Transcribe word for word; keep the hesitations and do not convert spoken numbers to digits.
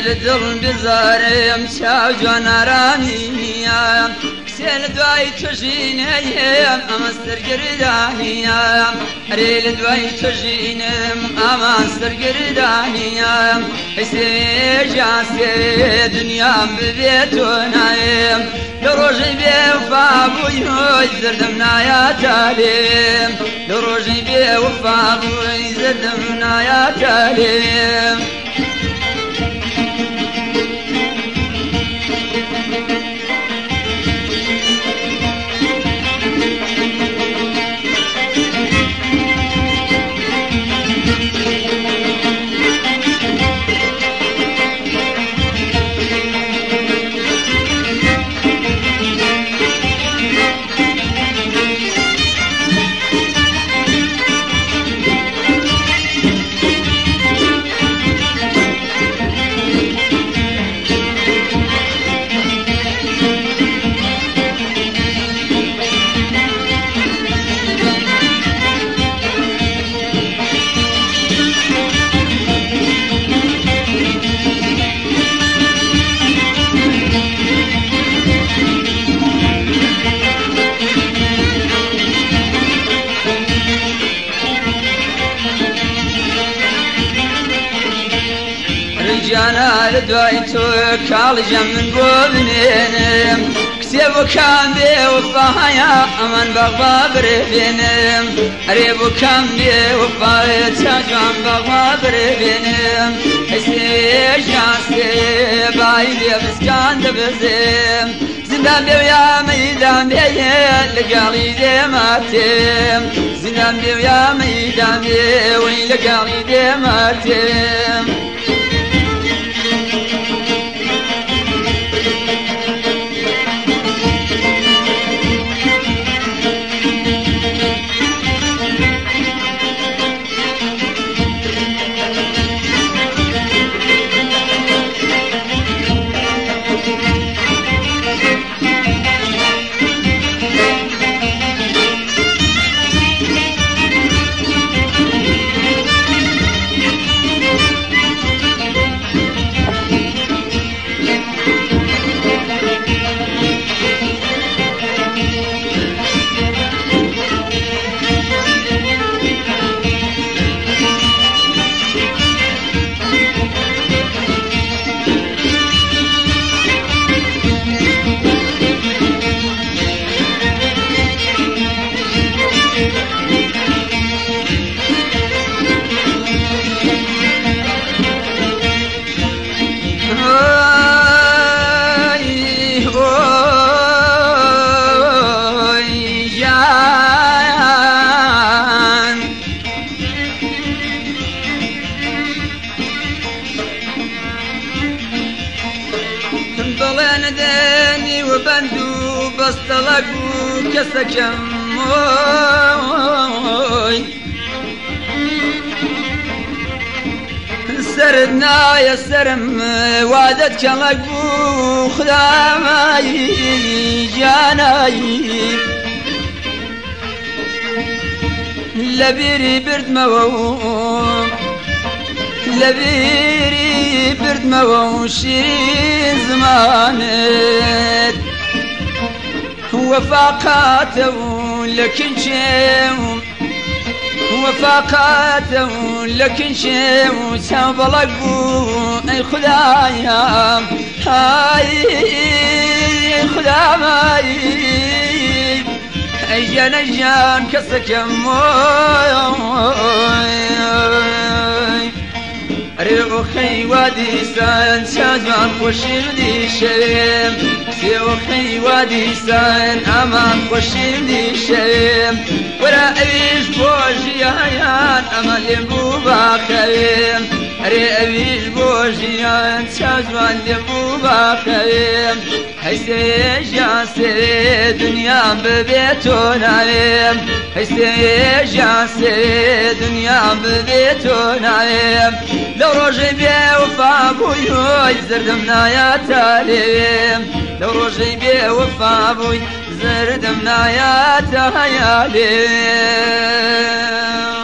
لدل بزارم چاو جوان آرامیم کسێ لە دوای توژینەیەم ئەمە سەرگردانیم هەرێ لە دوای توژینم ئەمە سەرگردانیم هەیسێژا سێ دنیام ببێت تۆ نایم لە ڕۆژەی بێوفا بووی هۆی زردم نایاتە لێم لە ڕۆژەی بێوفا بووی زردم نایاتە لێم جانا لدواي تو كالجا من بوبنينم كسيبو كان بي وفايا امان بغبا بربينم ريبو كان بي وفايا تاجوان بغبا بربينم حسي جاسي باي بي بسكان دبزيم زندان بي ويا ميدان بي لقالي دي ماتيم زندان بي ويا ميدان بي وي لقالي دي ماتيم وبندو بستلقو كسكم سردنا يا سرم وعدت كلقو خدامي جاناي لبيري برد موم لبيري برد موم شيرين زمانت وفاقاته لكن شيم وفاقاته لكن شيم سنبلقو اي خدايا هاي خدامي اي جان جان كسكم ريو خي وادي سان شاجان خوشیم دیشم سیو خي وادي سان امان خوشیم دیشم ورا اویش بوجیان امان لبو باخیم ری اویش بوجیان شاجان لبو باخیم هیسی جانسی دنیا ببیتو نایم هیسی جانسی دنیا ببیتو نایم لو روجي بيوفا بوي هوي زردم نايا تاليم لو روجي بيوفا بوي زردم نايا تاليم